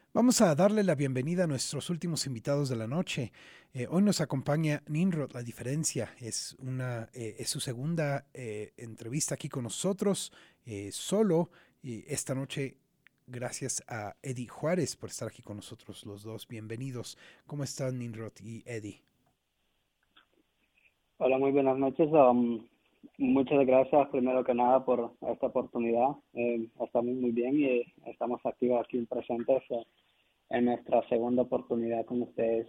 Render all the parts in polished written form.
Vamos a darle la bienvenida a nuestros últimos invitados de la noche. Hoy nos acompaña Ninrod, La Diferencia. Es su segunda entrevista aquí con nosotros, solo. Y esta noche, gracias a Eddie Juárez por estar aquí con nosotros los dos. Bienvenidos. ¿Cómo están Ninrod y Eddie? Hola, muy buenas noches. Muchas gracias primero que nada por esta oportunidad. Estamos muy bien y estamos activos aquí presentes en nuestra segunda oportunidad con ustedes.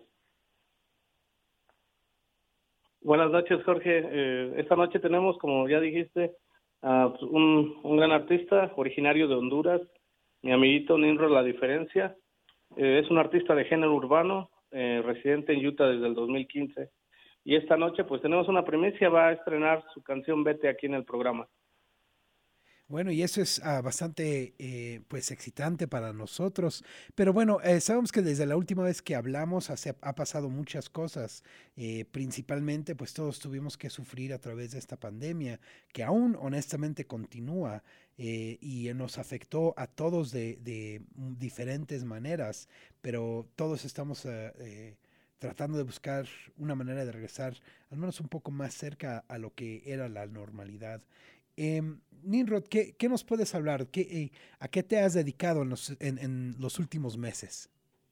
Buenas noches, Jorge. Esta noche tenemos, como ya dijiste, un gran artista originario de Honduras, mi amiguito Ninro La Diferencia. Es un artista de género urbano, residente en Utah desde el 2015. Y esta noche pues tenemos una primicia, va a estrenar su canción Vete aquí en el programa. Bueno, y eso es bastante pues excitante para nosotros. Pero bueno, sabemos que desde la última vez que hablamos ha pasado muchas cosas. Principalmente, pues todos tuvimos que sufrir a través de esta pandemia, que aún honestamente continúa y nos afectó a todos de diferentes maneras. Pero todos estamos tratando de buscar una manera de regresar al menos un poco más cerca a lo que era la normalidad. Nimrod, ¿qué nos puedes hablar? ¿A qué te has dedicado en los últimos meses?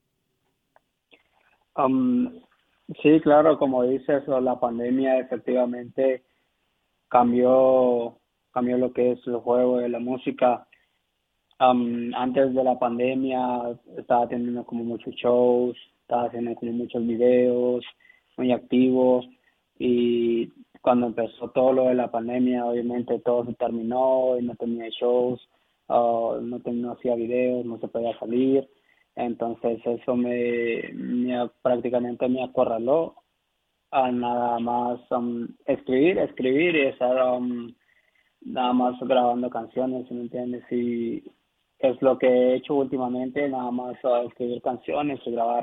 Um, sí, claro, como dices, la pandemia efectivamente cambió, cambió lo que es el juego de la música. Antes de la pandemia estaba teniendo como muchos shows, estaba haciendo como muchos videos, muy activos, y cuando empezó todo lo de la pandemia, obviamente todo se terminó y no tenía shows, no hacía videos, no se podía salir, entonces eso prácticamente me acorraló a nada más escribir y estar nada más grabando canciones, ¿sí me entiendes? Y es lo que he hecho últimamente, nada más escribir canciones y grabar.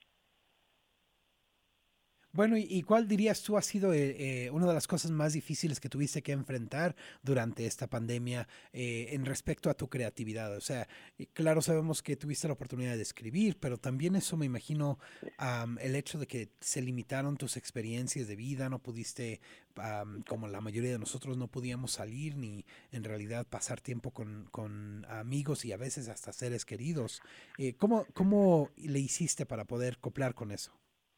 Bueno, ¿y cuál dirías tú ha sido una de las cosas más difíciles que tuviste que enfrentar durante esta pandemia en respecto a tu creatividad? O sea, claro, sabemos que tuviste la oportunidad de escribir, pero también eso me imagino el hecho de que se limitaron tus experiencias de vida, no pudiste, como la mayoría de nosotros, no podíamos salir ni en realidad pasar tiempo con amigos y a veces hasta seres queridos. ¿Cómo le hiciste para poder coplar con eso?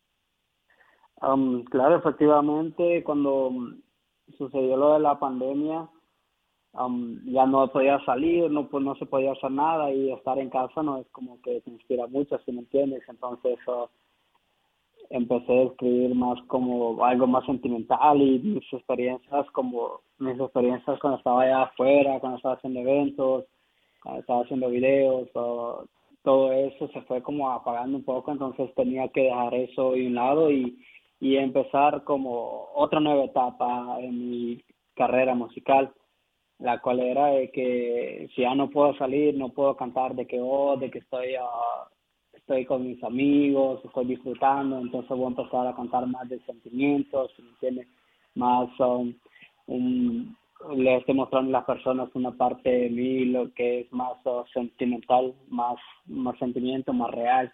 Claro, efectivamente, cuando sucedió lo de la pandemia, ya no podía salir, no se podía hacer nada y estar en casa no es como que te inspira mucho, ¿si me entiendes? Entonces empecé a escribir más como algo más sentimental y mis experiencias cuando estaba allá afuera, cuando estaba haciendo eventos, cuando estaba haciendo videos, todo eso se fue como apagando un poco, entonces tenía que dejar eso de un lado y empezar como otra nueva etapa en mi carrera musical, la cual era de que si ya no puedo salir, no puedo cantar de que estoy con mis amigos, estoy disfrutando, entonces voy a empezar a cantar más de sentimientos, ¿me entiendes? Más un, le estoy mostrando a las personas una parte de mí, lo que es más sentimental, más sentimiento, más real.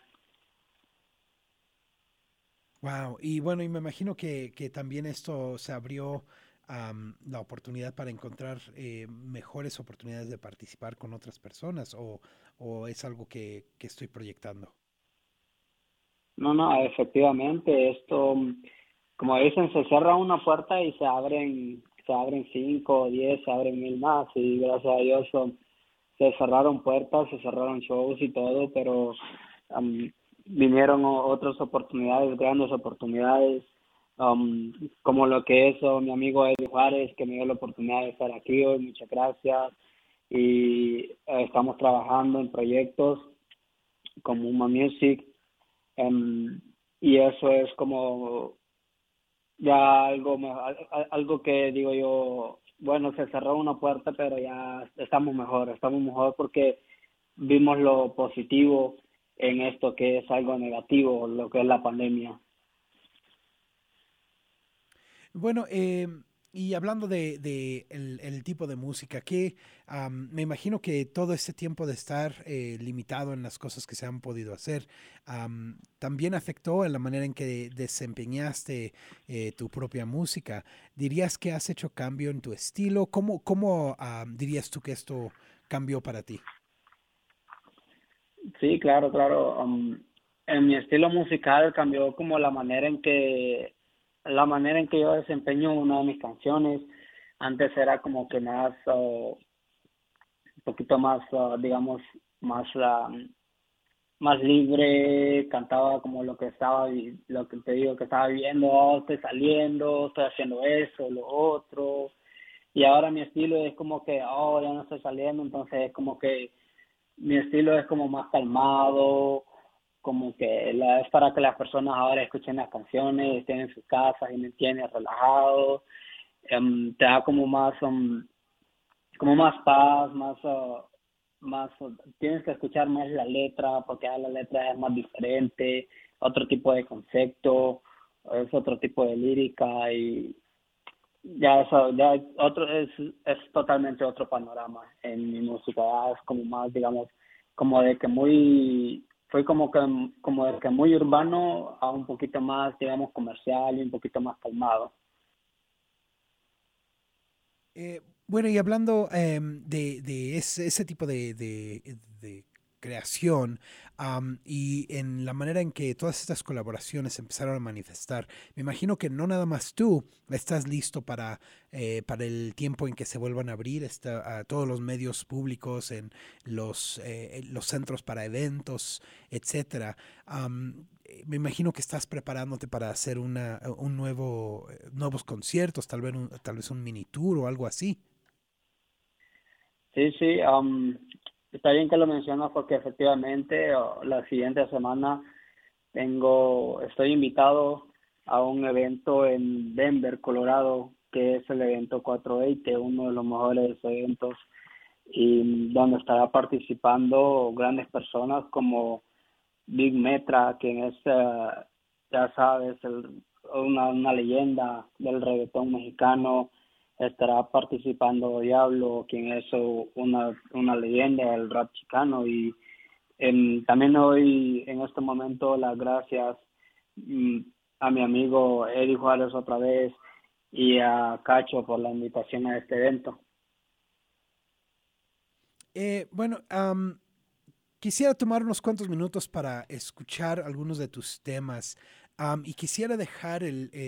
Wow, y bueno, y me imagino que también esto se abrió la oportunidad para encontrar mejores oportunidades de participar con otras personas o es algo que estoy proyectando. No, no, efectivamente, esto, como dicen, se cierra una puerta y se abren 5, 10, se abren 1000 más y gracias a Dios se cerraron puertas, se cerraron shows y todo, pero am, vinieron otras oportunidades, grandes oportunidades, como lo que es mi amigo Eddie Juárez, que me dio la oportunidad de estar aquí hoy, muchas gracias, y estamos trabajando en proyectos como Uma Music, em, y eso es como ya algo que digo yo, bueno, se cerró una puerta, pero ya estamos mejor porque vimos lo positivo en esto que es algo negativo, lo que es la pandemia. Bueno, Y hablando de el tipo de música, que me imagino que todo este tiempo de estar limitado en las cosas que se han podido hacer, también afectó en la manera en que desempeñaste tu propia música. ¿Dirías que has hecho cambio en tu estilo? ¿Cómo dirías tú que esto cambió para ti? Sí, claro, claro. En mi estilo musical cambió como la manera en que yo desempeño una de mis canciones. Antes era como que más, un poquito más, digamos, más, más libre, cantaba como lo que lo que te digo que estaba viviendo, oh, estoy saliendo, estoy haciendo eso, lo otro. Y ahora mi estilo es como que, oh, ya no estoy saliendo, entonces es como que mi estilo es como más calmado, como que es para que las personas ahora escuchen las canciones, estén en sus casas y me entienden, relajados. Te da como más paz, tienes que escuchar más la letra, porque ya la letra es más diferente, otro tipo de concepto, es otro tipo de lírica y ya eso, ya es totalmente otro panorama en mi música, ya es como más, digamos, como de que fue como de que muy urbano a un poquito más, digamos, comercial y un poquito más calmado. Bueno, y hablando de ese tipo de creación, y en la manera en que todas estas colaboraciones empezaron a manifestar, me imagino que no nada más tú estás listo para el tiempo en que se vuelvan a abrir a todos los medios públicos, en los centros para eventos, etcétera. Me imagino que estás preparándote para hacer nuevos conciertos, tal vez un mini tour o algo así. Sí, sí, está bien que lo mencionas porque efectivamente la siguiente semana estoy invitado a un evento en Denver, Colorado, que es el evento 420, uno de los mejores eventos y donde estará participando grandes personas como Big Metra, quien es, ya sabes, una leyenda del reggaetón mexicano. Estará participando Diablo, quien es una leyenda del rap chicano. Y también doy en este momento las gracias mm, a mi amigo Eddie Juárez otra vez y a Cacho por la invitación a este evento. Bueno, quisiera tomar unos cuantos minutos para escuchar algunos de tus temas, y quisiera dejar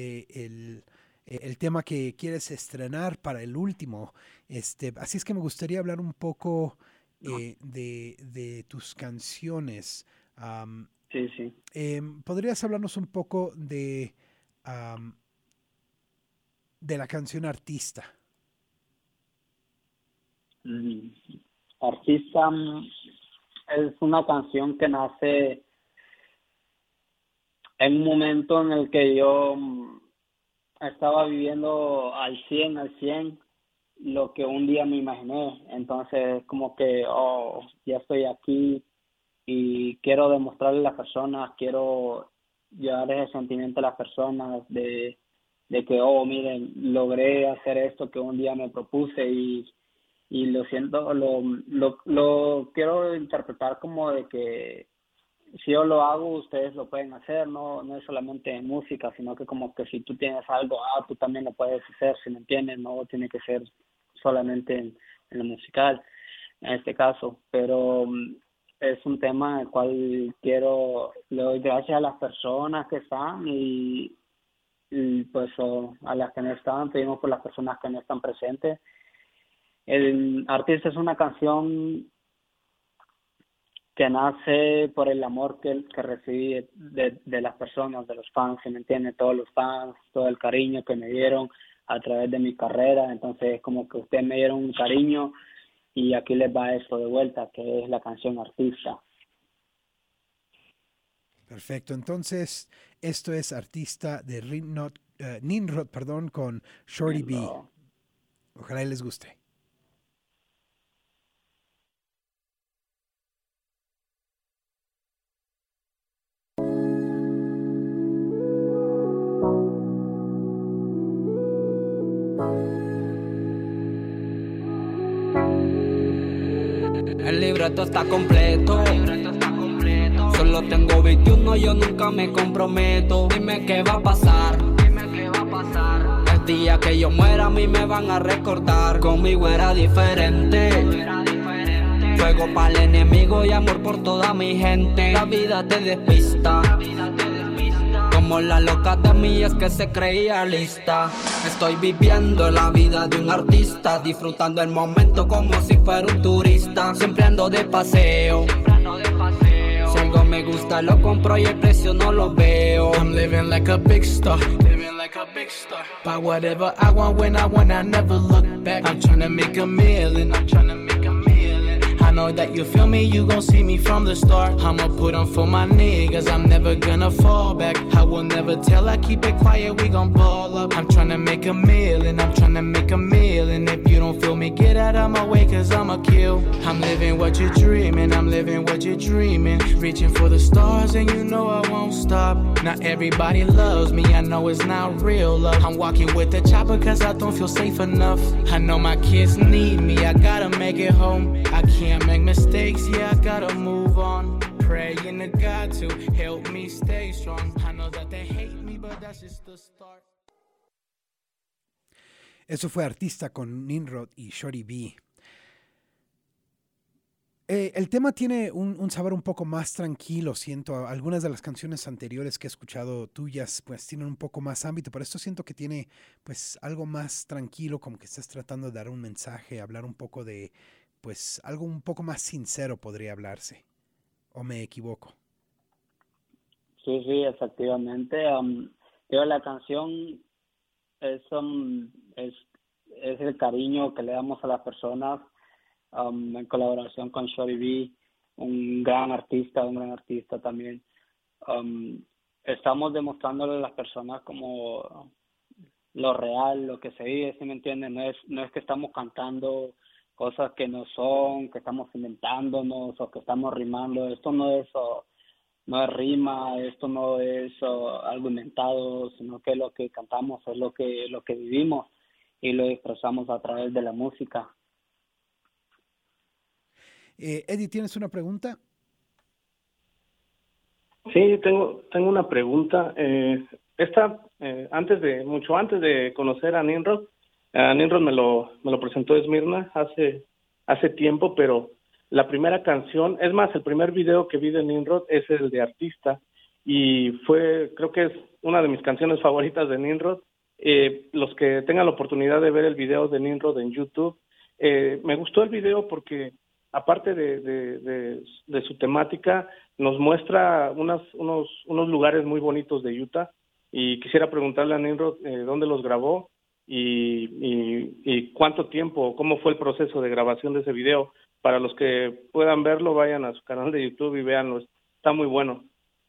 el tema que quieres estrenar para el último. Así es que me gustaría hablar un poco de tus canciones. Am, Sí, sí. ¿Podrías hablarnos un poco am, de la canción Artista? Mm, Artista es una canción que nace en un momento en el que yo estaba viviendo al cien lo que un día me imaginé. Entonces, como que, oh, ya estoy aquí y quiero demostrarle a las personas, quiero llevar ese sentimiento a las personas de que, oh, miren, logré hacer esto que un día me propuse y lo siento, lo quiero interpretar como de que si yo lo hago, ustedes lo pueden hacer, no es solamente en música, sino que como que si tú tienes algo, tú también lo puedes hacer, si me entiendes, no tiene que ser solamente en lo musical, en este caso, pero es un tema en el cual le doy gracias a las personas que están y pues a las que no están, pedimos por las personas que no están presentes. El artista es una canción que nace por el amor que recibí de las personas, de los fans, ¿sí me entiende? Todos los fans, todo el cariño que me dieron a través de mi carrera, entonces es como que ustedes me dieron un cariño y aquí les va eso de vuelta, que es la canción Artista. Perfecto. Entonces, esto es Artista de Ninrod, perdón, con Shorty B. Lo- Ojalá y les guste. El libreto está completo. Solo tengo 21, yo nunca me comprometo. Dime qué va a pasar. El día que yo muera a mí me van a recordar. Conmigo era diferente. Fuego para el enemigo y amor por toda mi gente. La vida te despista. Como la loca de mí es que se creía lista. Estoy viviendo la vida de un artista, disfrutando el momento como si fuera un turista. Siempre ando de paseo. Si algo me gusta lo compro y el precio no lo veo. I'm living like a big star. Buy whatever I want when I want, I never look back. I'm tryna make a million. I know that you feel me, you gon' see me from the start. I'ma put on for my niggas, I'm never gonna fall back. I will never tell, I keep it quiet, we gon' ball up. I'm tryna make a million, If you don't feel me, get out of my way, cause I'ma kill. I'm living what you're dreaming, Reaching for the stars and you know I won't stop. Not everybody loves me, I know it's not real love. I'm walking with the chopper cause I don't feel safe enough. I know my kids need me, I gotta make it home. I can't make mistakes, yeah, I gotta move on. Praying to God to help me stay strong. I know that they hate me, but that's just the start. Eso fue Artista con Nimrod y Shorty B. El tema tiene un sabor un poco más tranquilo, siento. Algunas de las canciones anteriores que he escuchado tuyas pues tienen un poco más ámbito, pero esto siento que tiene pues algo más tranquilo, como que estás tratando de dar un mensaje, hablar un poco de pues algo un poco más sincero podría hablarse. ¿O me equivoco? Sí, efectivamente. La canción es el cariño que le damos a las personas, en colaboración con Shorty B, un gran artista también. Estamos demostrándole a las personas como lo real, lo que se vive, ¿sí me entienden? No es que estamos cantando cosas que no son, que estamos inventándonos o que estamos rimando. Esto no es rima, esto no es algo inventado, sino que lo que cantamos es lo que vivimos y lo expresamos a través de la música. Eddie, ¿tienes una pregunta? Sí, tengo una pregunta. Mucho antes de conocer a Nimrod me lo presentó Esmirna hace tiempo, pero la primera canción, es más, el primer video que vi de Nimrod es el de Artista, y creo que es una de mis canciones favoritas de Nimrod. Los que tengan la oportunidad de ver el video de Nimrod en YouTube, me gustó el video porque aparte de su temática, nos muestra unos lugares muy bonitos de Utah, y quisiera preguntarle a Nimrod dónde los grabó y cuánto tiempo, cómo fue el proceso de grabación de ese video. Para los que puedan verlo, vayan a su canal de YouTube y véanlo, está muy bueno.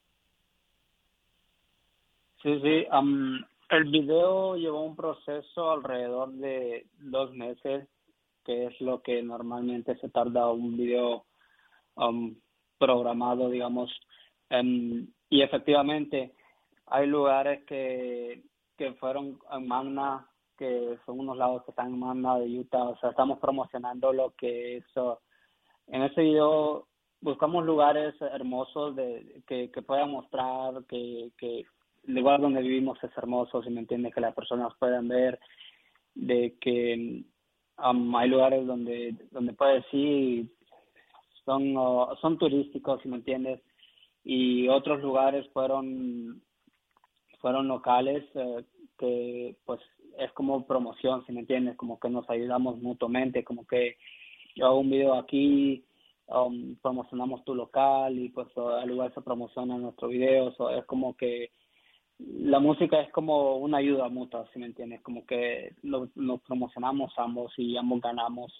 Sí, el video llevó un proceso alrededor de 2 meses, que es lo que normalmente se tarda un video programado, digamos. Y efectivamente hay lugares que fueron en Magna, que son unos lados que están en Magna de Utah. O sea, estamos promocionando lo que es. En ese video buscamos lugares hermosos que puedan mostrar que el lugar donde vivimos es hermoso, si me entiendes, que las personas puedan ver, de que hay lugares donde puedes ir, son turísticos, si me entiendes, y otros lugares fueron locales, que pues es como promoción, si me entiendes, como que nos ayudamos mutuamente, como que yo hago un video aquí, promocionamos tu local y pues al igual se promociona nuestro video. Es como que la música es como una ayuda mutua, si me entiendes, como que nos promocionamos ambos y ambos ganamos.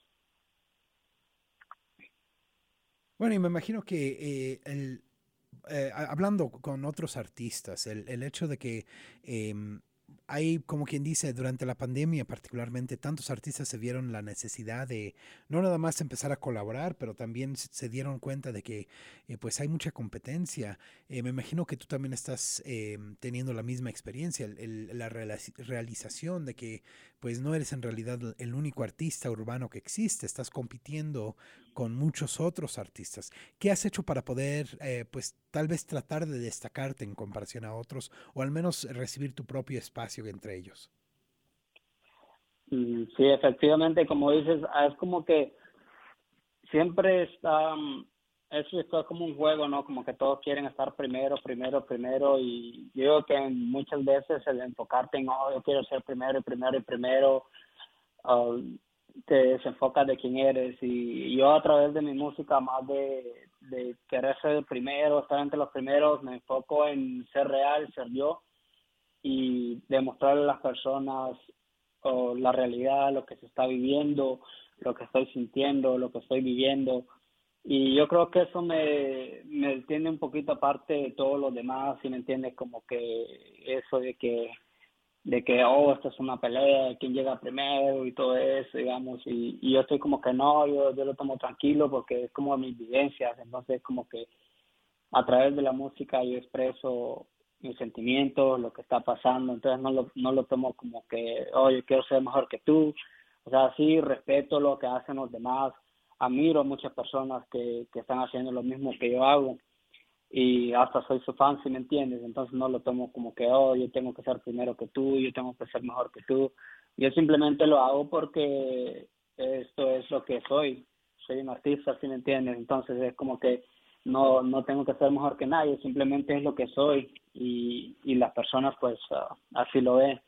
Bueno, y me imagino que hablando con otros artistas, el hecho de que hay, como quien dice, durante la pandemia particularmente, tantos artistas se vieron la necesidad de no nada más empezar a colaborar, pero también se dieron cuenta de que pues hay mucha competencia. Me imagino que tú también estás teniendo la misma experiencia, la realización de que pues no eres en realidad el único artista urbano que existe, estás compitiendo con muchos otros artistas. ¿Qué has hecho para poder, pues tal vez tratar de destacarte en comparación a otros o al menos recibir tu propio espacio entre ellos? Sí, efectivamente, como dices, es como que siempre está, eso está como un juego, ¿no? Como que todos quieren estar primero, y yo creo que muchas veces el enfocarte en, oh, yo quiero ser primero, ah, te desenfocas de quién eres, y yo a través de mi música, más de querer ser el primero, estar entre los primeros, me enfoco en ser real, ser yo, y demostrarle a las personas la realidad, lo que se está viviendo, lo que estoy sintiendo, lo que estoy viviendo. Y yo creo que eso me tiene un poquito aparte de todo lo demás, ¿sí me entiendes? Como que eso de que oh, esto es una pelea, quién llega primero y todo eso, digamos, y yo estoy como que no, yo lo tomo tranquilo porque es como mis vivencias, entonces como que a través de la música yo expreso mis sentimientos, lo que está pasando, entonces no lo tomo como que, oh, yo quiero ser mejor que tú, o sea, sí respeto lo que hacen los demás, admiro a muchas personas que están haciendo lo mismo que yo hago, y hasta soy su fan, si me entiendes, entonces no lo tomo como que, oh, yo tengo que ser primero que tú, yo tengo que ser mejor que tú, yo simplemente lo hago porque esto es lo que soy un artista, si me entiendes, entonces es como que no tengo que ser mejor que nadie, simplemente es lo que soy, y las personas pues así lo ven.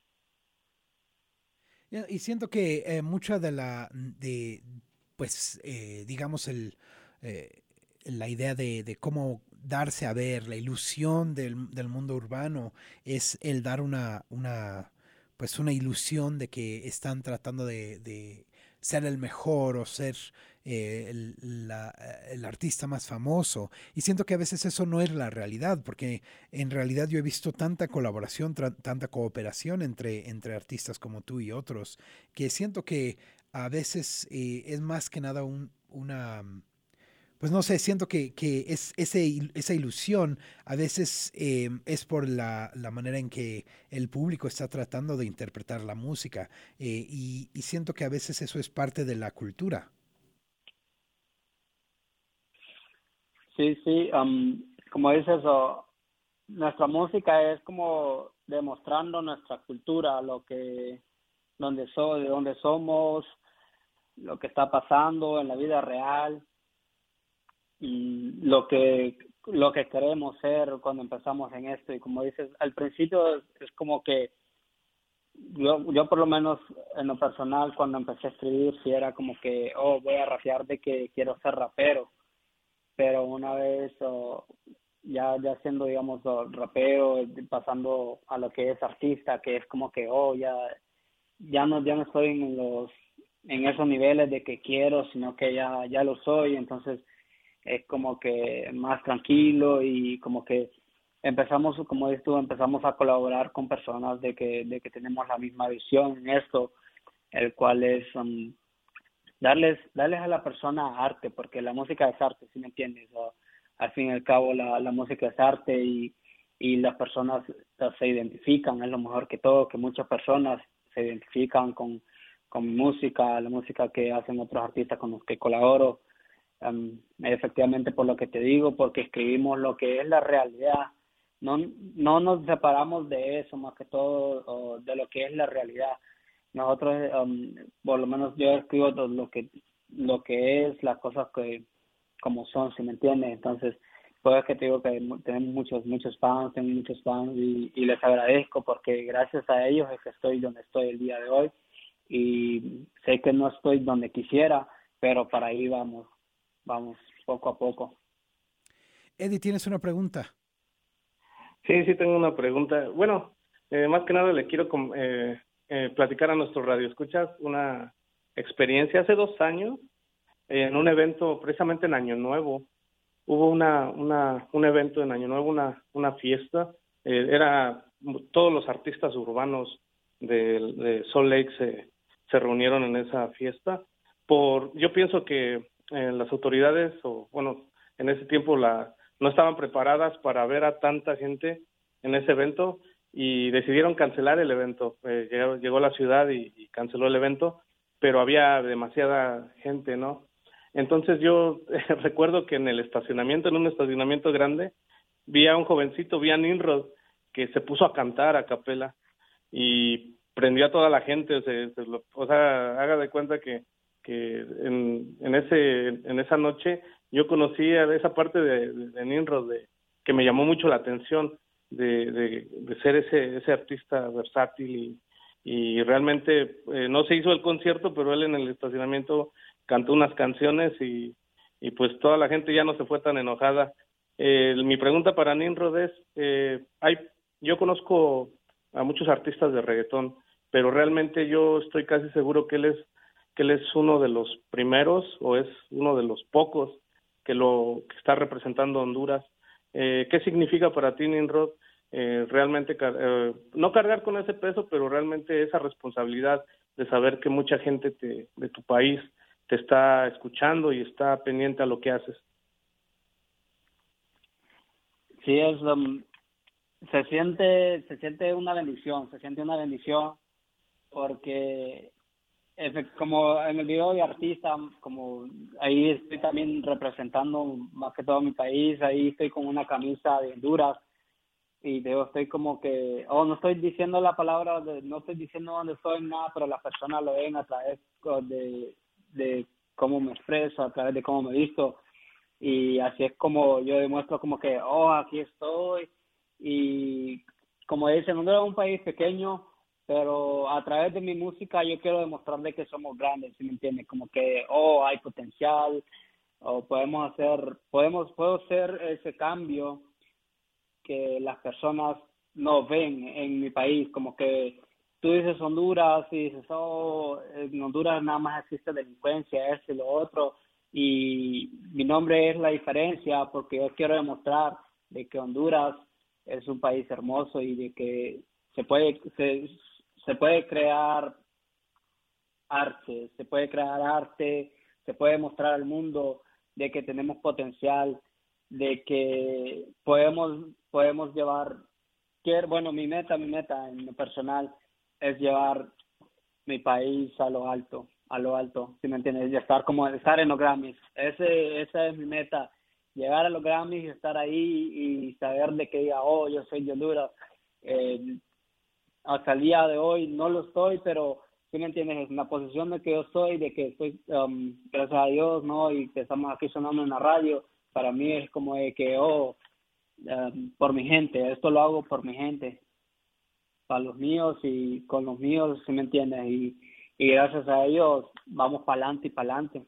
Y siento que mucha pues, digamos, la idea de cómo darse a ver, la ilusión del mundo urbano es el dar pues una ilusión de que están tratando de ser el mejor o ser el artista más famoso. Y siento que a veces eso no es la realidad, porque en realidad yo he visto tanta colaboración, tanta cooperación entre artistas como tú y otros, que siento que a veces es más que nada pues no sé, siento que esa ilusión a veces es por la manera en que el público está tratando de interpretar la música y siento que a veces eso es parte de la cultura. Sí, sí, como dices, nuestra música es como demostrando nuestra cultura, de dónde somos, lo que está pasando en la vida real, y lo que queremos ser cuando empezamos en esto. Y como dices, al principio es como que yo por lo menos en lo personal, cuando empecé a escribir, sí era como que, oh, voy a rapear de que quiero ser rapero, pero una vez ya siendo, digamos, rapero, pasando a lo que es artista, que es como que, oh, ya no estoy en esos niveles de que quiero, sino que ya lo soy, entonces es como que más tranquilo, y como que empezamos, como dices tú, empezamos a colaborar con personas de que tenemos la misma visión en esto, el cual es darles a la persona arte, porque la música es arte, ¿sí me entiendes? Al fin y al cabo la música es arte, y las personas se identifican, es lo mejor que todo, que muchas personas se identifican con mi música, la música que hacen otros artistas con los que colaboro. Efectivamente, por lo que te digo, porque escribimos lo que es la realidad, no nos separamos de eso, más que todo, o de lo que es la realidad. Nosotros, por lo menos yo escribo todo lo que es las cosas que como son, ¿si me entiendes? Entonces, pues es que te digo que tenemos tengo muchos fans, y les agradezco porque gracias a ellos es que estoy donde estoy el día de hoy, y sé que no estoy donde quisiera, pero para ahí vamos poco a poco. Eddie, ¿tienes una pregunta? Sí, tengo una pregunta. Bueno, más que nada le quiero platicar a nuestros radioescuchas una experiencia. Hace 2 años, en un evento, precisamente en Año Nuevo, hubo un evento en Año Nuevo, una fiesta. Todos los artistas urbanos de Salt Lake se reunieron en esa fiesta. Yo pienso que las autoridades, o bueno, en ese tiempo no estaban preparadas para ver a tanta gente en ese evento, y decidieron cancelar el evento. Llegó la ciudad y canceló el evento, pero había demasiada gente, ¿no? Entonces yo recuerdo que en un estacionamiento grande, vi a un jovencito, vi a Nimrod, que se puso a cantar a capela y prendió a toda la gente. O sea, haga de cuenta que en esa noche yo conocí a esa parte de Nimrod que me llamó mucho la atención, de ser ese artista versátil y realmente no se hizo el concierto, pero él en el estacionamiento cantó unas canciones y pues toda la gente ya no se fue tan enojada. Mi pregunta para Nimrod es, yo conozco a muchos artistas de reggaetón, pero realmente yo estoy casi seguro que él es uno de los primeros o es uno de los pocos que está representando a Honduras. ¿Qué significa para ti, Nimrod, realmente no cargar con ese peso, pero realmente esa responsabilidad de saber que mucha gente de tu país te está escuchando y está pendiente a lo que haces? Sí, se siente una bendición, porque como en el video de artista, como ahí estoy también representando más que todo mi país, ahí estoy con una camisa de Honduras y estoy como que, no estoy diciendo la palabra, no estoy diciendo dónde estoy, nada, pero las personas lo ven a través de cómo me expreso, a través de cómo me visto, y así es como yo demuestro como que, aquí estoy. Y como dicen, Honduras es un país pequeño, pero a través de mi música yo quiero demostrarle que somos grandes, ¿sí me entiendes? Como que, hay potencial, o puedo hacer ese cambio que las personas no ven en mi país. Como que tú dices Honduras y dices, en Honduras nada más existe delincuencia, esto y lo otro, y mi nombre es La Diferencia, porque yo quiero demostrar de que Honduras es un país hermoso y de que se puede crear arte, se puede mostrar al mundo de que tenemos potencial, de que podemos llevar, mi meta en lo personal es llevar mi país a lo alto, ¿sí me entiendes? Estar en los Grammys. Esa es mi meta, llegar a los Grammys y estar ahí y saber de que diga, yo soy de Honduras. Hasta el día de hoy no lo estoy, pero ¿sí me entiendes? En la posición de que yo estoy, de que estoy, gracias a Dios, ¿no? Y que estamos aquí sonando en la radio, para mí es como de que, por mi gente, esto lo hago por mi gente, para los míos y con los míos, ¿sí me entiendes? Y gracias a ellos vamos para adelante y para adelante.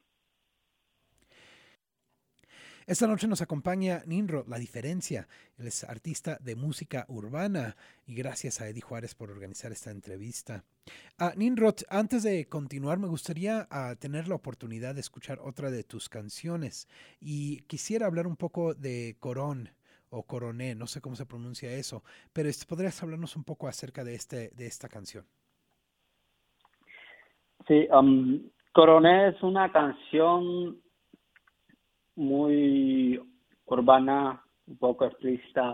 Esta noche nos acompaña Nimrod La Diferencia. Él es artista de música urbana y gracias a Eddie Juárez por organizar esta entrevista. Nimrod, antes de continuar, me gustaría tener la oportunidad de escuchar otra de tus canciones y quisiera hablar un poco de Corón o Coroné, no sé cómo se pronuncia eso, pero ¿podrías hablarnos un poco acerca de esta canción? Sí, Coroné es una canción muy urbana, un poco explícita.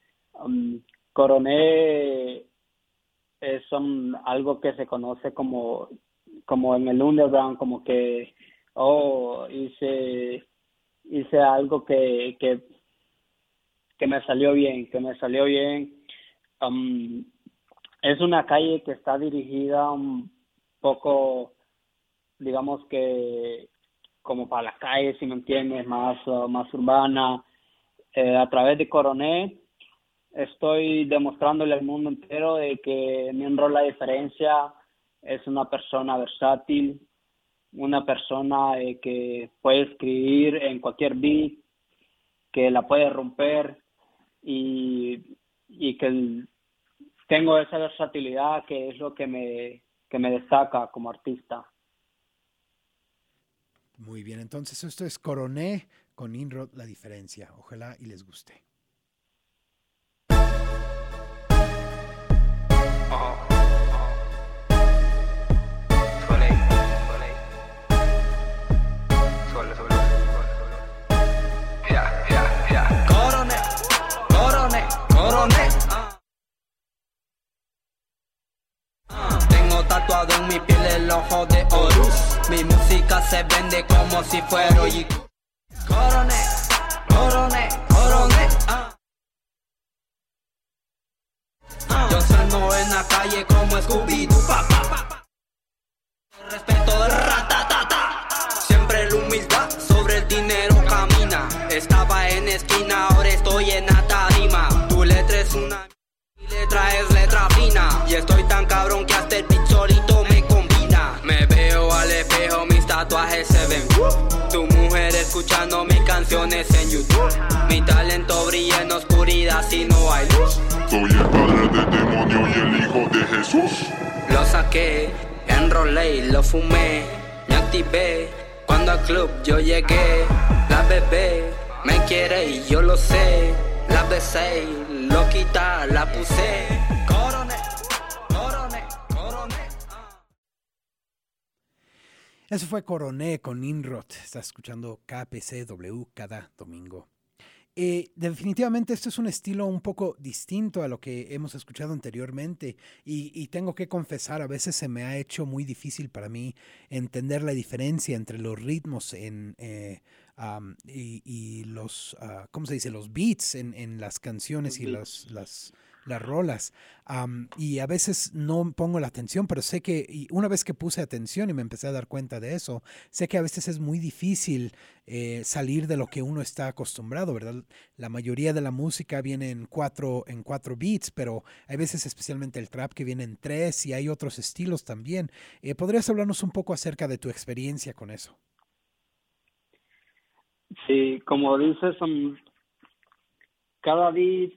Coroné es algo que se conoce como en el underground, como que hice algo que me salió bien, es una calle que está dirigida un poco, digamos que como para las calles, si me entiendes, más urbana. A través de Coroné estoy demostrándole al mundo entero de que Nimrod La Diferencia es una persona versátil, una persona que puede escribir en cualquier beat, que la puede romper y que tengo esa versatilidad que es lo que me destaca como artista. Muy bien, entonces esto es Coroné con Nimrod La Diferencia. Ojalá y les guste. Coroné, coroné, coroné. si fuera hoy. Coroné, coroné, coroné. Yo salgo en la calle como Scooby-Doo, pa, pa, pa, pa. Respeto del ratatata. Siempre la humildad sobre el dinero camina. Estaba en esquina, ahora estoy en la tarima. Tu letra es una y letra es letra fina. Y estoy tan cabrón que hasta el beat solito me combina. Me veo al espejo, mis tatuajes se ven. Tu mujer escuchando mis canciones en YouTube. Mi talento brilla en oscuridad si no hay luz. Soy el padre del demonio y el hijo de Jesús. Lo saqué, enrolé y lo fumé. Me activé cuando al club yo llegué. La bebé me quiere y yo lo sé. La besé, lo quita, la puse. Coroné, coroné, coroné. Eso fue Coroné con Nimrod. Estás escuchando KPCW cada domingo. Definitivamente esto es un estilo un poco distinto a lo que hemos escuchado anteriormente y tengo que confesar, a veces se me ha hecho muy difícil para mí entender la diferencia entre los ritmos y los, ¿cómo se dice? Los beats en las canciones y las rolas. Y a veces no pongo la atención, pero sé que y una vez que puse atención y me empecé a dar cuenta de eso, sé que a veces es muy difícil salir de lo que uno está acostumbrado, ¿verdad? La mayoría de la música viene en cuatro beats, pero hay veces, especialmente el trap, que viene en 3 y hay otros estilos también. ¿Podrías hablarnos un poco acerca de tu experiencia con eso? Sí, como dices, cada beat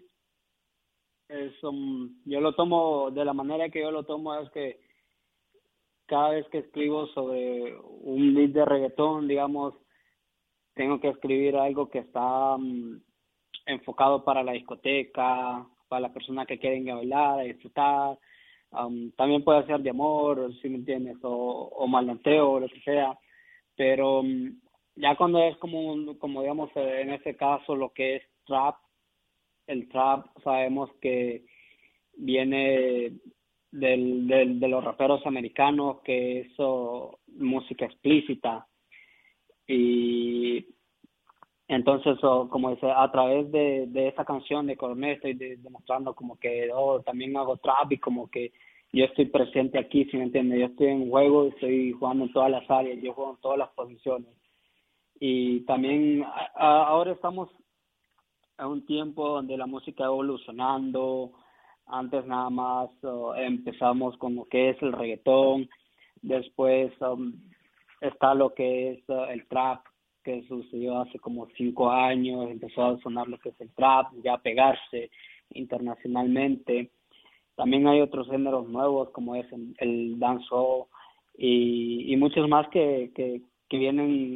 yo lo tomo de la manera que yo lo tomo, es que cada vez que escribo sobre un beat de reggaetón, digamos, tengo que escribir algo que está enfocado para la discoteca, para las personas que quieren bailar, disfrutar. También puede ser de amor, si me entiendes, o maleanteo, o lo que sea, pero ya cuando es como digamos, en este caso, lo que es trap, el trap sabemos que viene de los raperos americanos, que es música explícita, y entonces como dice, a través de esa canción de Coroné estoy demostrando como que también hago trap y como que yo estoy presente aquí, si me entiendes, yo estoy en juego, estoy jugando en todas las áreas, yo juego en todas las posiciones. Y también ahora estamos en un tiempo donde la música evolucionando. Antes nada más empezamos con lo que es el reggaetón, después está lo que es el trap, que sucedió hace como 5 años, empezó a sonar lo que es el trap, ya a pegarse internacionalmente. También hay otros géneros nuevos como es el dancehall y muchos más que vienen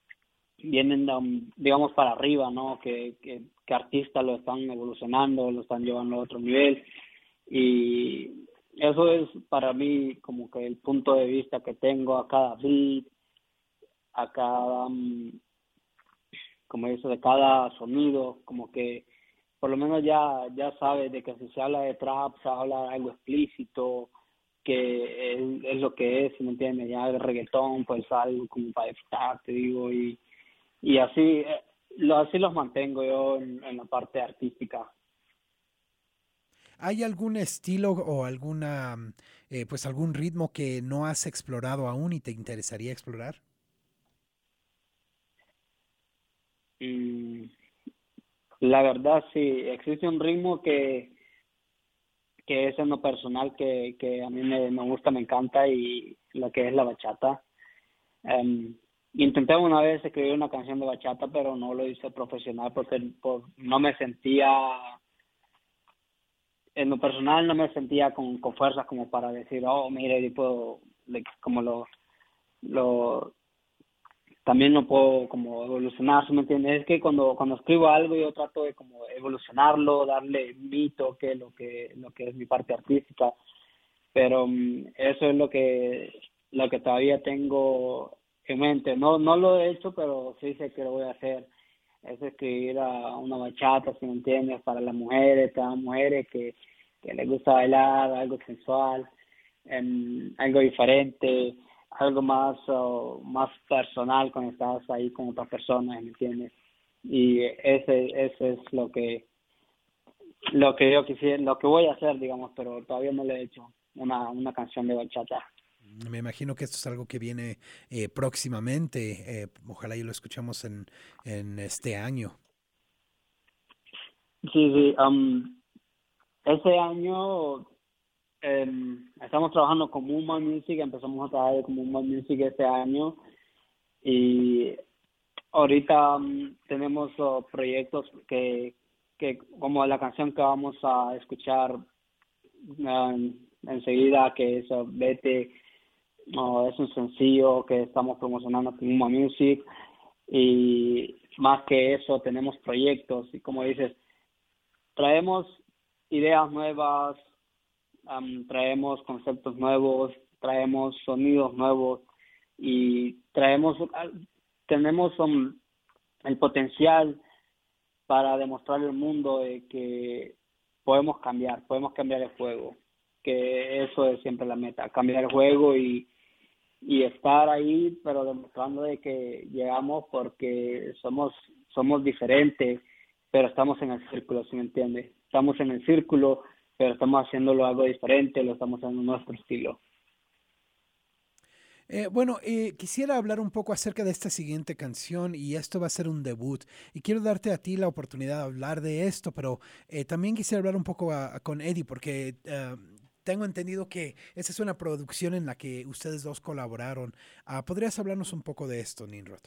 digamos para arriba, ¿no? Que artistas lo están evolucionando, lo están llevando a otro nivel, y eso es para mí como que el punto de vista que tengo a cada beat, a cada como dice, de cada sonido, como que por lo menos ya sabes de que si se habla de trap, se habla de algo explícito, que es lo que es, ¿me entiendes? Ya el reggaetón, pues algo como para disfrutar, te digo, y así así los mantengo yo en la parte artística. ¿Hay algún estilo o alguna pues algún ritmo que no has explorado aún y te interesaría explorar? La verdad sí, existe un ritmo que es en lo personal que a mí me gusta, me encanta, y lo que es la bachata. Intenté una vez escribir una canción de bachata, pero no lo hice profesional porque no me sentía, en lo personal no me sentía con fuerzas como para decir, mire, yo puedo, como lo también no puedo como evolucionar, ¿sí me entiendes? Es que cuando escribo algo yo trato de como evolucionarlo, darle mi toque, lo que es mi parte artística, pero eso es lo que todavía tengo en mente. No lo he hecho, pero sí sé que lo voy a hacer. Es escribir a una bachata, si me entiendes, para las mujeres, para las mujeres que les gusta bailar, algo sensual, algo diferente. algo más personal cuando estás ahí con otras personas, ¿me entiendes? Y ese es lo que yo quisiera, lo que voy a hacer, digamos, pero todavía no le he hecho una canción de bachata. Me imagino que esto es algo que viene próximamente. Ojalá y lo escuchamos en este año. Sí, este año estamos trabajando con Moonman Music, empezamos a trabajar con Moonman Music este año y ahorita tenemos proyectos que como la canción que vamos a escuchar enseguida, que es Vete, es un sencillo que estamos promocionando con Moonman Music, y más que eso tenemos proyectos y como dices, traemos ideas nuevas, traemos conceptos nuevos, traemos sonidos nuevos y tenemos el potencial para demostrarle al mundo de que podemos cambiar el juego, que eso es siempre la meta, cambiar el juego y estar ahí, pero demostrando de que llegamos porque somos diferentes, pero estamos en el círculo, ¿sí me entiendes? Estamos en el círculo, pero estamos haciéndolo algo diferente, lo estamos haciendo nuestro estilo. Quisiera hablar un poco acerca de esta siguiente canción y esto va a ser un debut y quiero darte a ti la oportunidad de hablar de esto, pero también quisiera hablar un poco con Eddie porque tengo entendido que esa es una producción en la que ustedes dos colaboraron. ¿Podrías hablarnos un poco de esto, Ninrod?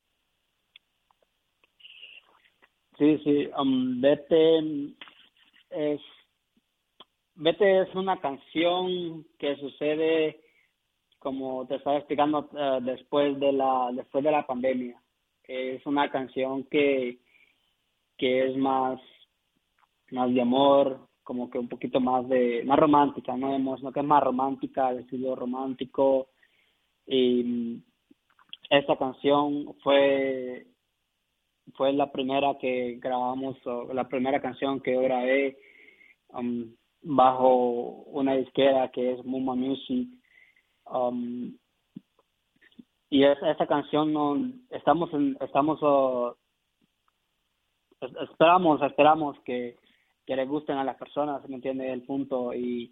Sí, Vete es una canción que sucede, como te estaba explicando, después de la pandemia. Es una canción que es más de amor, como que un poquito más romántica, ¿no? Que es más romántica, de estilo romántico. Y esta canción fue la primera que grabamos, o la primera canción que yo grabé bajo una disquera que es Moonman Music. Y esa canción esperamos que les gusten a las personas, ¿me entiendes? El punto y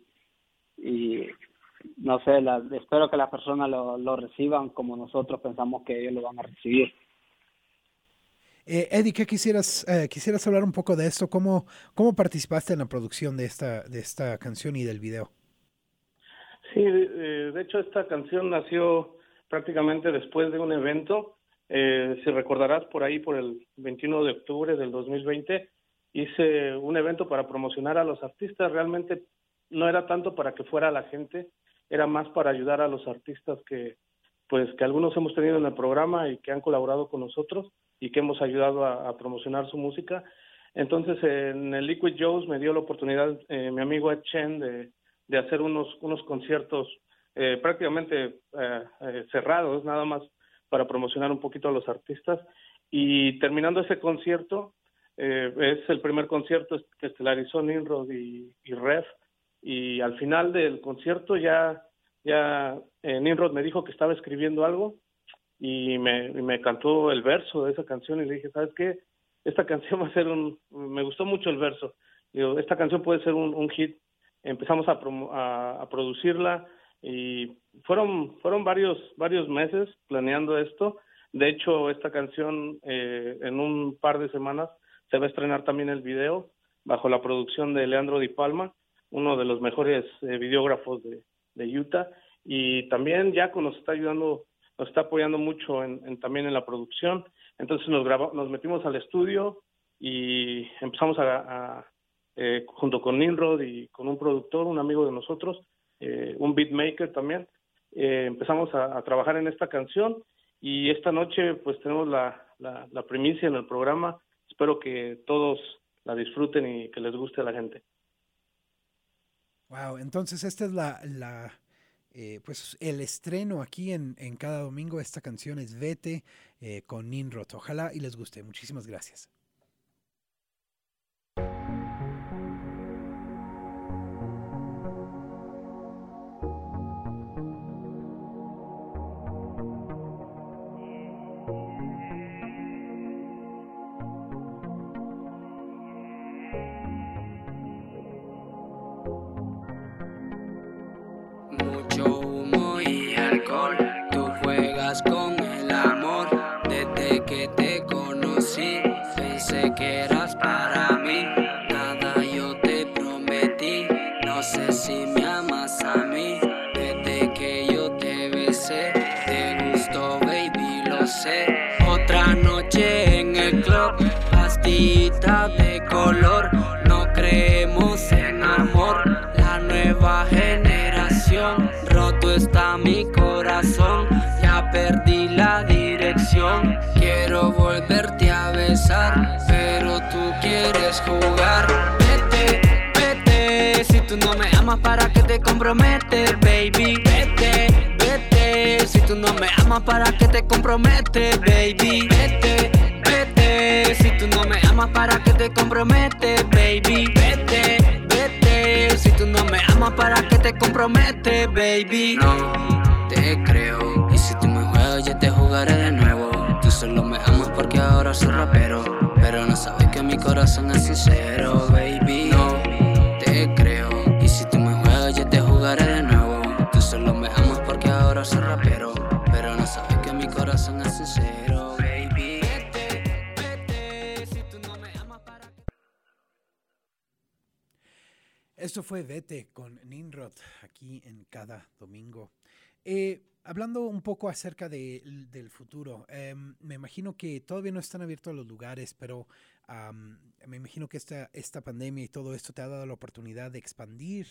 no sé, espero que las personas lo reciban como nosotros pensamos que ellos lo van a recibir. Eddie, ¿qué quisieras hablar un poco de esto? ¿Cómo participaste en la producción de esta canción y del video? Sí, de hecho esta canción nació prácticamente después de un evento. Si recordarás, por ahí, por el 21 de octubre del 2020, hice un evento para promocionar a los artistas. Realmente no era tanto para que fuera la gente, era más para ayudar a los artistas que algunos hemos tenido en el programa y que han colaborado con nosotros y que hemos ayudado a promocionar su música. Entonces, en el Liquid Joe's me dio la oportunidad mi amigo Ed Chen de hacer unos conciertos prácticamente cerrados, nada más para promocionar un poquito a los artistas. Y terminando ese concierto, es el primer concierto que estelarizó Ninrod y Ref, y al final del concierto ya Ninrod me dijo que estaba escribiendo algo y me cantó el verso de esa canción y le dije, ¿sabes qué? Esta canción va a ser me gustó mucho el verso. Digo, esta canción puede ser un hit. Empezamos a producirla y fueron varios meses planeando esto. De hecho, esta canción en un par de semanas se va a estrenar también el video bajo la producción de Leandro Di Palma, uno de los mejores videógrafos de Utah, y también Jaco nos está apoyando mucho también en la producción. Entonces nos metimos al estudio y empezamos junto con Ninrod y con un productor, un amigo de nosotros, un beatmaker también, empezamos a trabajar en esta canción y esta noche pues tenemos la primicia en el programa. Espero que todos la disfruten y que les guste a la gente. Wow, entonces esta es pues el estreno aquí en cada domingo. Esta canción es Vete con Ninrod. Ojalá y les guste. Muchísimas gracias. Mucho humo y alcohol, tú juegas con el amor. Desde que te conocí, pensé que eras para mí. Nada yo te prometí, no sé si me amas a mí. Desde que yo te besé, te gustó, baby, lo sé. Otra noche en el club, pastillita de color. No creemos en amor, la nueva generación. Roto está mi corazón, ya perdí la dirección. Quiero volverte a besar, pero tú quieres jugar. Vete, vete, si tú no me amas, ¿para qué te comprometes, baby? Vete, vete, si tú no me amas, ¿para qué te comprometes, baby? Vete, vete, si tú no me amas, ¿para qué te comprometes, baby? Vete, vete, si tú no me amas, ¿para qué te comprometes, baby? No te creo, y si tú me juegas yo te jugaré de nuevo. Tú solo me amas porque ahora soy rapero, pero no sabes que mi corazón es sincero, baby. No te creo, y si tú me juegas yo te jugaré de nuevo. Tú solo me amas porque ahora soy rapero, pero no sabes que mi corazón es sincero, baby. Vete, vete, si tú no me amas, ¿para qué? Esto fue Vete con Nimrod aquí en Cada Domingo. Hablando un poco acerca del futuro, me imagino que todavía no están abiertos los lugares, pero me imagino que esta pandemia y todo esto te ha dado la oportunidad de expandir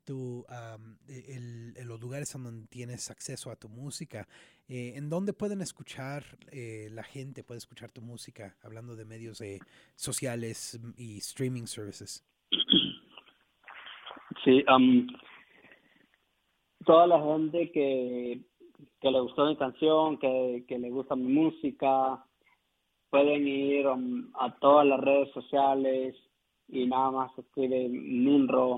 los lugares en donde tienes acceso a tu música. ¿En dónde pueden escuchar la gente, puede escuchar tu música, hablando de medios sociales y streaming services? Sí, toda la gente que le gustó mi canción, que le gusta mi música, pueden ir a todas las redes sociales y nada más escriben Ninrot,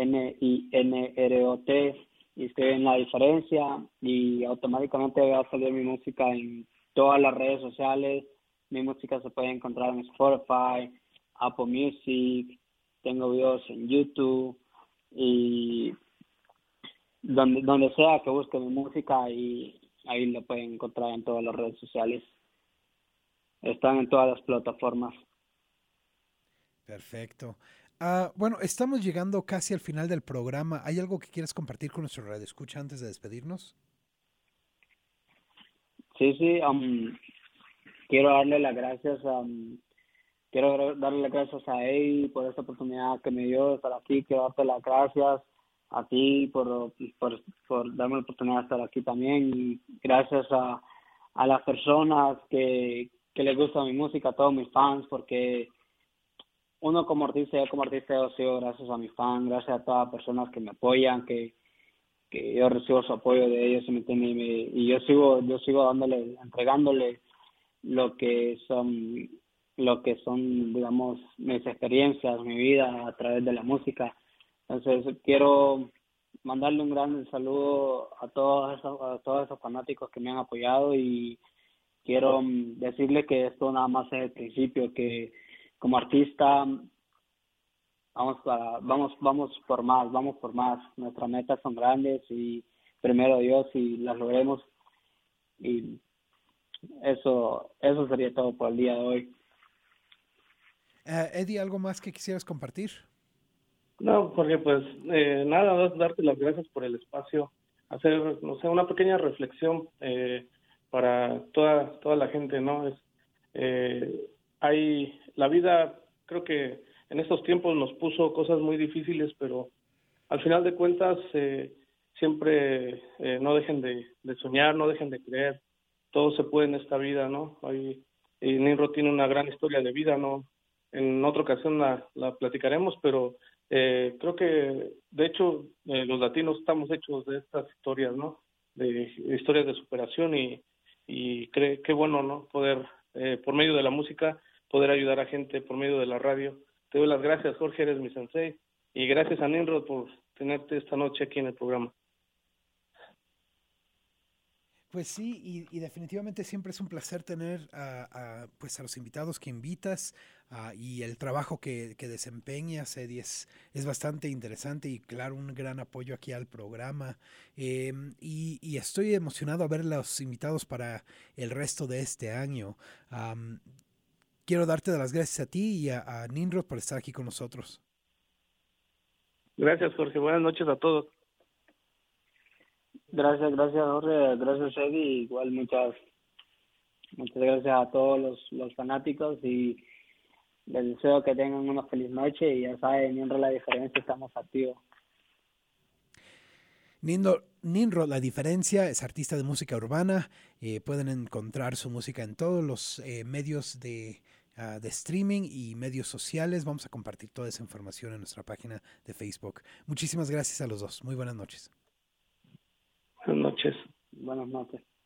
Ninrot, y escriben la diferencia y automáticamente va a salir mi música en todas las redes sociales. Mi música se puede encontrar en Spotify, Apple Music, tengo videos en YouTube y donde sea que busque mi música y ahí lo pueden encontrar en todas las redes sociales. Están en todas las plataformas. Perfecto. Bueno, estamos llegando casi al final del programa. ¿Hay algo que quieras compartir con nuestro radioescucha antes de despedirnos? Sí, quiero darle las gracias a él por esta oportunidad que me dio de estar aquí. Quiero darte las gracias a ti por darme la oportunidad de estar aquí también, y gracias a las personas que les gusta mi música, a todos mis fans, porque uno como artista ha sido gracias a mis fans, gracias a todas las personas que me apoyan, que yo recibo su apoyo de ellos, ¿me entiendes? Y yo sigo entregándole lo que son, digamos, mis experiencias, mi vida a través de la música. Entonces quiero mandarle un gran saludo a todos esos fanáticos que me han apoyado, y quiero decirle que esto nada más es el principio, que como artista vamos por más. Nuestras metas son grandes y primero Dios, y las logremos, y eso sería todo por el día de hoy. Eddie, ¿algo más que quisieras compartir? No, Jorge, pues nada más darte las gracias por el espacio, hacer, no sé, una pequeña reflexión para toda la gente, ¿no? La vida, creo que en estos tiempos nos puso cosas muy difíciles, pero al final de cuentas siempre no dejen de soñar, no dejen de creer, todo se puede en esta vida, ¿no? Y Ninrot tiene una gran historia de vida, ¿no? En otra ocasión la platicaremos, pero creo que de hecho los latinos estamos hechos de estas historias, ¿no? De historias de superación, y qué bueno, ¿no? Poder por medio de la música poder ayudar a gente por medio de la radio. Te doy las gracias, Jorge, eres mi sensei, y gracias a Ninrot por tenerte esta noche aquí en el programa. Pues sí, y definitivamente siempre es un placer tener pues a los invitados que invitas y el trabajo que desempeñas, Eddie, es bastante interesante y claro, un gran apoyo aquí al programa. Y estoy emocionado a ver los invitados para el resto de este año. Am, Quiero darte las gracias a ti y a Ninrod por estar aquí con nosotros. Gracias, Jorge. Buenas noches a todos. Gracias, Jorge, gracias, Eddie. Igual muchas gracias a todos los fanáticos y les deseo que tengan una feliz noche y ya saben, mientras la diferencia estamos activos. Ninrod, La Diferencia, es artista de música urbana. Pueden encontrar su música en todos los medios de streaming y medios sociales. Vamos a compartir toda esa información en nuestra página de Facebook. Muchísimas gracias a los dos. Muy buenas noches. Buenas noches. Buenas noches.